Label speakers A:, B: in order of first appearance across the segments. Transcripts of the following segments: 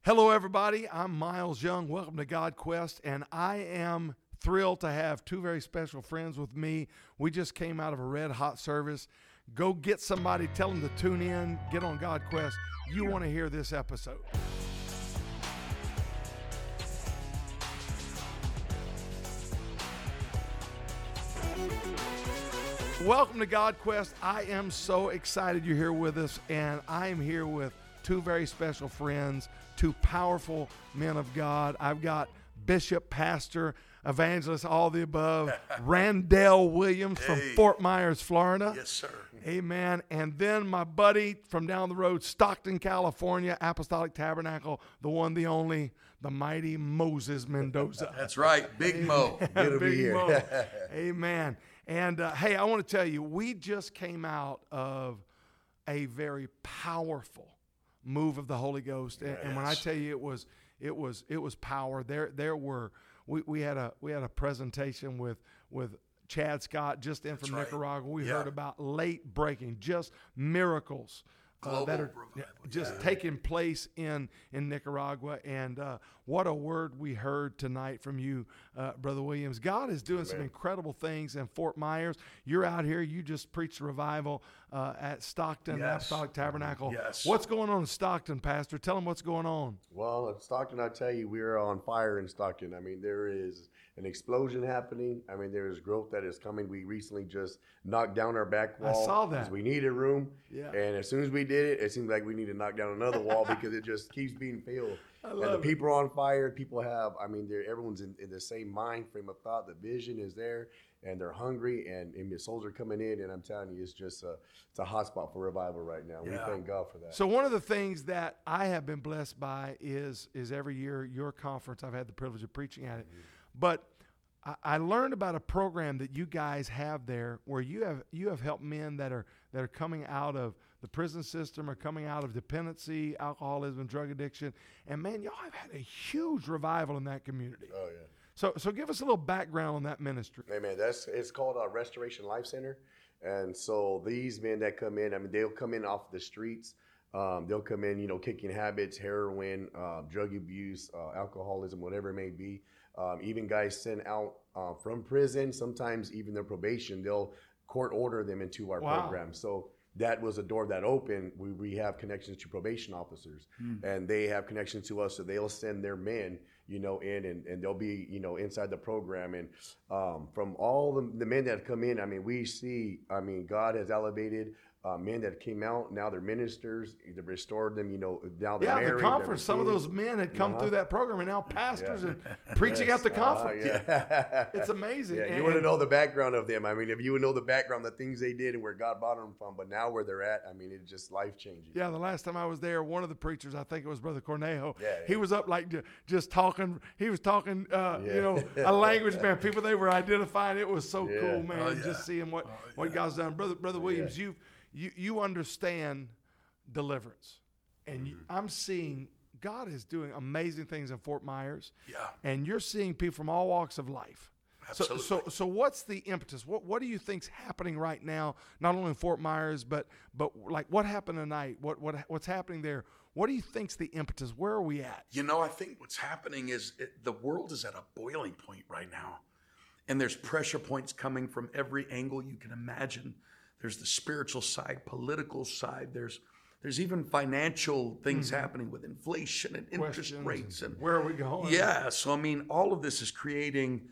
A: Hello, everybody. I'm Miles Young. Welcome to God Quest, and I am thrilled to have two very special friends with me. We just came out of a red hot service. Go get somebody, tell them to tune in, get on God Quest. You want to hear this episode. Welcome to God Quest. I am so excited you're here with us, and I am here with two very special friends, two powerful men of God. I've got Bishop, Pastor, Evangelist, all the above, Randell Williams from Fort Myers, Florida.
B: Yes, sir.
A: Amen. And then my buddy from down the road, Stockton, California, Apostolic Tabernacle, the one, the only, the mighty Moses Mendoza.
B: That's right. Big Mo. Good to be here.
A: Mo. Amen. And hey, I want to tell you, we just came out of a very powerful move of the Holy Ghost, and when I tell you it was power. There were we had a presentation with Chad Scott just in from Nicaragua. We heard about late breaking, just miracles that are just taking place in Nicaragua. And what a word we heard tonight from you, Brother Williams. God is doing some incredible things in Fort Myers. You're out here. You just preached a revival at Stockton Apostolic Tabernacle.
B: Yes.
A: What's going on in Stockton, Pastor? Tell them what's going on.
C: Well, at Stockton, I tell you, we are on fire in Stockton. I mean, there is an explosion happening. I mean, there is growth that is coming. We recently just knocked down our back wall.
A: I saw that.
C: Because we needed room.
A: Yeah.
C: And as soon as we did it, it seems like we need to knock down another wall because it just keeps being filled.
A: And
C: the people are on fire. People have, I mean, everyone's in the same mind frame of thought. The vision is there, and they're hungry, and the souls are coming in. And I'm telling you, it's just it's a hot spot for revival right now. We thank God for that.
A: So one of the things that I have been blessed by is every year your conference. I've had the privilege of preaching at it, but I learned about a program that you guys have there where you have helped men that are coming out of the prison system or coming out of dependency, alcoholism, drug addiction. And man, y'all have had a huge revival in that community.
C: Oh, yeah.
A: So give us a little background on that ministry.
C: Amen. It's called Restoration Life Center. And so these men that come in, I mean, they'll come in off the streets. They'll come in, kicking habits, heroin, drug abuse, alcoholism, whatever it may be. Even guys sent out from prison, sometimes even their probation, they'll court order them into our program. So that was a door that opened. We have connections to probation officers, and they have connections to us, so they'll send their men, in, and they'll be, inside the program. And from all the men that come in, I mean, we see, God has elevated men that came out. Now they're ministers. They've restored them, now they're married.
A: The conference, some of those men had come through that program and now pastors and preaching at the conference. It's amazing.
C: Yeah, you want to know the background of them. I mean, if you would know the background, the things they did and where God brought them from, but now where they're at, I mean, it's just life-changing.
A: Yeah, the last time I was there, one of the preachers, I think it was Brother Cornejo, he was up like just talking. He was talking, a language, man. People they were identifying. It was so cool, man, just seeing what God's done. Brother Williams, you understand deliverance. And I'm seeing God is doing amazing things in Fort Myers. Yeah. And you're seeing people from all walks of life. Absolutely. So what's the impetus? What do you think's happening right now, not only in Fort Myers, but like what happened tonight? What's happening there? What do you think's the impetus? Where are we at?
B: I think what's happening is the world is at a boiling point right now. And there's pressure points coming from every angle you can imagine. There's the spiritual side, political side. There's even financial things happening with inflation and interest rates. And
A: where are we going?
B: Yeah. So, I mean, all of this is creating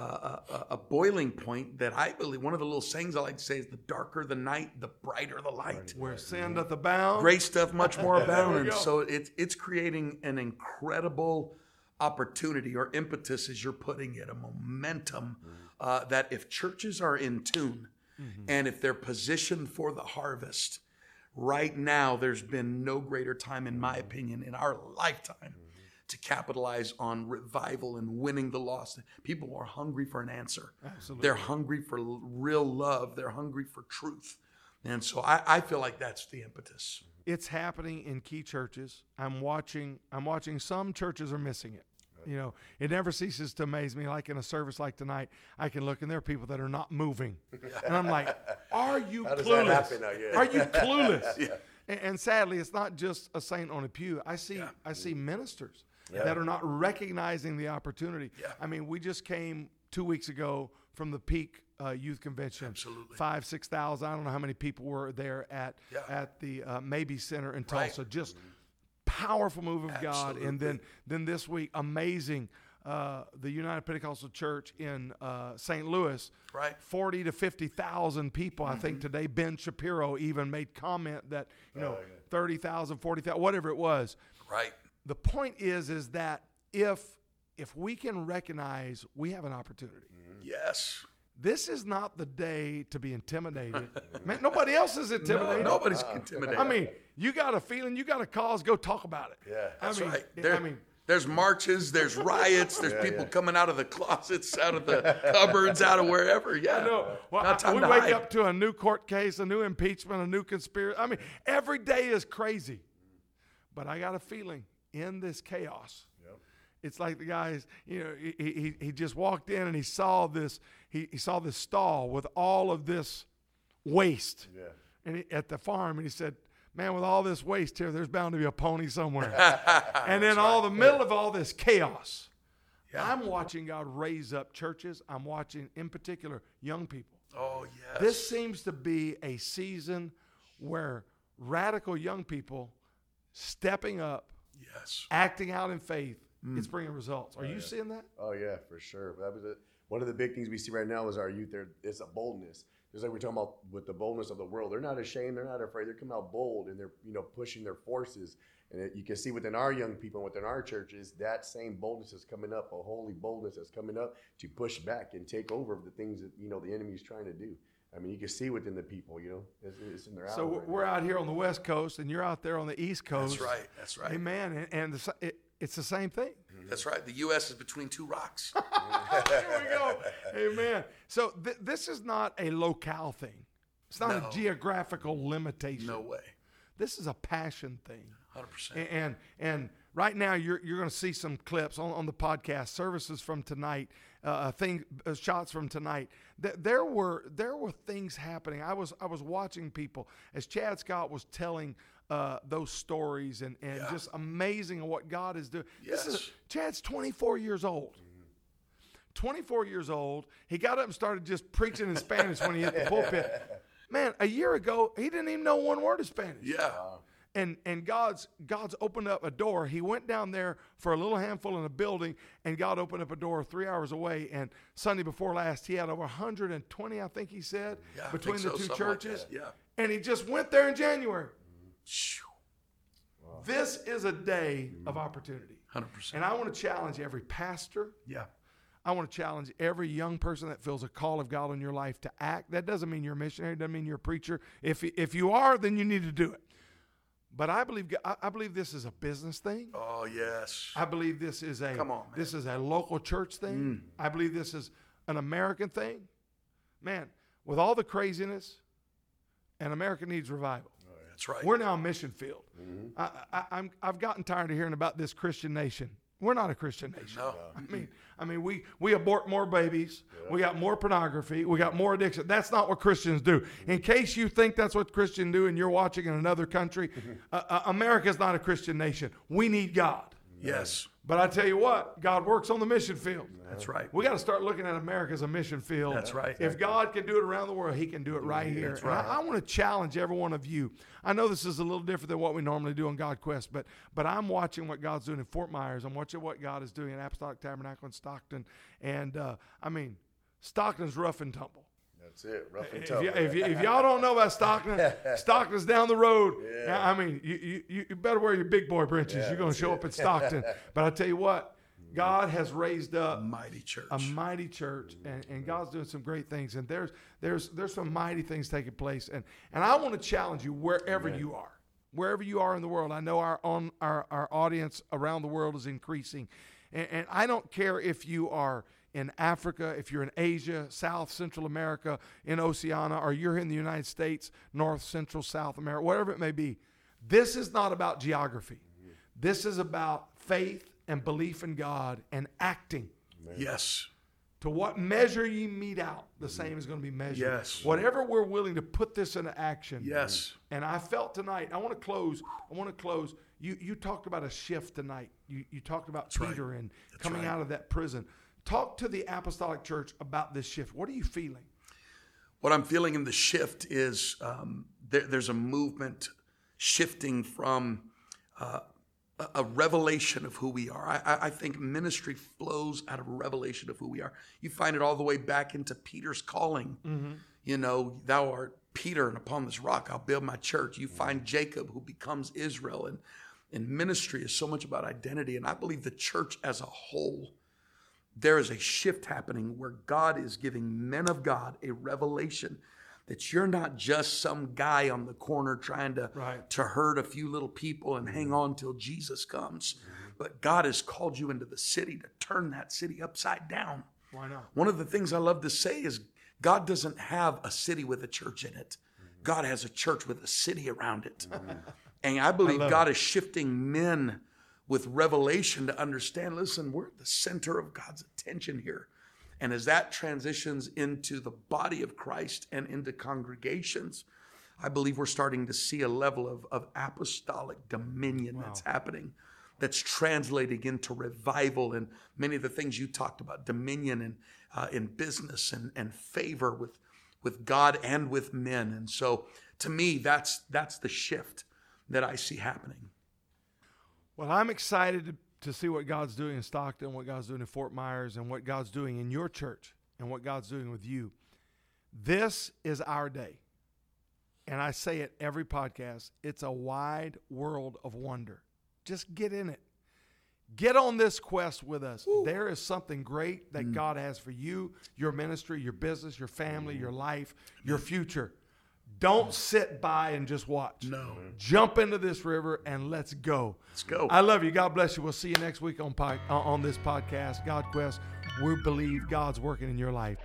B: a boiling point that I believe, one of the little sayings I like to say is the darker the night, the brighter the light.
A: Where sin doth abound.
B: Great stuff, much more abound. And so it's creating an incredible opportunity or impetus, as you're putting it, a momentum that if churches are in tune, and if they're positioned for the harvest, right now there's been no greater time, in my opinion, in our lifetime to capitalize on revival and winning the lost. People are hungry for an answer.
A: Absolutely.
B: They're hungry for real love. They're hungry for truth. And so I feel like that's the impetus.
A: It's happening in key churches. I'm watching some churches are missing it. It never ceases to amaze me. Like in a service like tonight, I can look and there are people that are not moving. And I'm like, are you clueless?
C: Does that happen now? Yeah.
A: Are you clueless? And sadly, it's not just a saint on a pew. I see ministers that are not recognizing the opportunity.
B: Yeah.
A: I mean, we just came 2 weeks ago from the Peak Youth Convention.
B: Absolutely.
A: 5,000-6,000. I don't know how many people were there at the Maybe Center in Tulsa.
B: Right.
A: Just powerful move of God.
B: Absolutely.
A: And then this week, amazing. The United Pentecostal Church in St. Louis,
B: Right.
A: 40 to 50,000 people. I think today Ben Shapiro even made comment that 30,000, 40,000, whatever it was.
B: Right.
A: The point is that if we can recognize we have an opportunity,
B: Yes.
A: this is not the day to be intimidated. Man, nobody else is intimidated.
B: Nobody's intimidated.
A: I mean, you got a feeling, you got a cause, go talk about it.
C: Yeah.
B: That's
A: I mean,
B: right. There's marches, there's riots, there's people coming out of the closets, out of the cupboards, out of wherever. Yeah.
A: No, well,
B: Not time
A: we
B: to
A: wake
B: hide.
A: up to a new court case, a new impeachment, a new conspiracy. I mean, every day is crazy. But I got a feeling in this chaos, it's like the guys, he just walked in and he saw this, he saw this stall with all of this waste and at the farm, and he said, man, with all this waste here, there's bound to be a pony somewhere. And in the middle of all this chaos, I'm watching God raise up churches. I'm watching, in particular, young people.
B: Oh, yes.
A: This seems to be a season where radical young people stepping up,
B: Yes.
A: acting out in faith, it's bringing results. Are you seeing that?
C: Oh yeah, for sure. That was one of the big things we see right now is our youth. It's a boldness. Just like we're talking about with the boldness of the world, they're not ashamed. They're not afraid. They're coming out bold and they're pushing their forces. And you can see within our young people, within our churches, that same boldness is coming up. A holy boldness is coming up to push back and take over the things that the enemy is trying to do. I mean, you can see within the people, it's in their eyes.
A: So we're out here on the West Coast, and you're out there on the East Coast.
B: That's right.
A: Amen. And it's the same thing.
B: That's right. The U.S. is between two rocks.
A: Here we go. Amen. So this is not a locale thing. It's not a geographical limitation.
B: No way.
A: This is a passion thing.
B: 100%.
A: And right now you're going to see some clips on the podcast, services from tonight, shots from tonight. There were things happening. I was watching people as Chad Scott was telling those stories and just amazing of what God is doing.
B: Yes.
A: Chad's 24 years old. 24 years old. He got up and started just preaching in Spanish when he hit the pulpit. Man, a year ago, he didn't even know one word of Spanish.
B: Yeah.
A: And God's opened up a door. He went down there for a little handful in a building, and God opened up a door 3 hours away. And Sunday before last, he had over 120, I think he said, between the two churches.
B: Like
A: and he just went there in January.
B: Wow.
A: This is a day of opportunity.
B: 100%.
A: And I want to challenge every pastor.
B: Yeah.
A: I want to challenge every young person that feels a call of God in your life to act. That doesn't mean you're a missionary. It doesn't mean you're a preacher. If you are, then you need to do it. But I believe this is a business thing.
B: Oh, yes.
A: I believe this is a local church thing. I believe this is an American thing. Man, with all the craziness, and America needs revival.
B: That's right.
A: We're now a mission field. I've gotten tired of hearing about this Christian nation. We're not a Christian nation.
B: No.
A: I mean, we abort more babies. Yeah. We got more pornography. We got more addiction. That's not what Christians do. In case you think that's what Christians do and you're watching in another country, America's not a Christian nation. We need God.
B: Yes.
A: But I tell you what, God works on the mission field.
B: That's right.
A: We got to start looking at America as a mission field.
B: That's right.
A: If God can do it around the world, he can do it right here.
B: That's right.
A: I want to challenge every one of you. I know this is a little different than what we normally do on God Quest, but I'm watching what God's doing in Fort Myers. I'm watching what God is doing in Apostolic Tabernacle in Stockton. And, Stockton's rough and tumble.
C: That's it, rough and tough.
A: If y'all don't know about Stockton, Stockton's down the road. Yeah. I mean, you better wear your big boy breeches. You're going to show up at Stockton. But I tell you what, God has raised up
B: a mighty church,
A: and God's doing some great things. And there's some mighty things taking place. And I want to challenge you wherever you are. Wherever you are in the world. I know our audience around the world is increasing. And I don't care if you are in Africa, if you're in Asia, South, Central America, in Oceania, or you're in the United States, North, Central, South America, whatever it may be. This is not about geography. This is about faith and belief in God and acting.
B: Yes.
A: To what measure ye mete out, the same is going to be measured.
B: Yes.
A: Whatever we're willing to put this into action.
B: Yes.
A: And I felt tonight, I want to close. You talked about a shift tonight. You talked about Peter and coming out of that prison. Talk to the apostolic church about this shift. What are you feeling?
B: What I'm feeling in the shift is there's a movement shifting from a revelation of who we are. I think ministry flows out of a revelation of who we are. You find it all the way back into Peter's calling. Mm-hmm. You know, thou art Peter, and upon this rock I'll build my church. You find Jacob, who becomes Israel. And ministry is so much about identity. And I believe the church as a whole, there is a shift happening where God is giving men of God a revelation that you're not just some guy on the corner trying to herd a few little people and hang on till Jesus comes. But God has called you into the city to turn that city upside down.
A: Why not?
B: One of the things I love to say is God doesn't have a city with a church in it. God has a church with a city around it. And I believe God is shifting men with revelation to understand, listen, we're at the center of God's attention here. And as that transitions into the body of Christ and into congregations, I believe we're starting to see a level of apostolic dominion that's happening, that's translating into revival and many of the things you talked about, dominion and in business and favor with God and with men. And so to me, that's the shift that I see happening.
A: Well, I'm excited to see what God's doing in Stockton, what God's doing in Fort Myers, and what God's doing in your church, and what God's doing with you. This is our day. And I say it every podcast. It's a wide world of wonder. Just get in it. Get on this quest with us. Ooh. There is something great that God has for you, your ministry, your business, your family, your life, your future. Don't sit by and just watch.
B: No.
A: Jump into this river and let's go.
B: Let's go.
A: I love you. God bless you. We'll see you next week on this podcast, God Quest. We believe God's working in your life.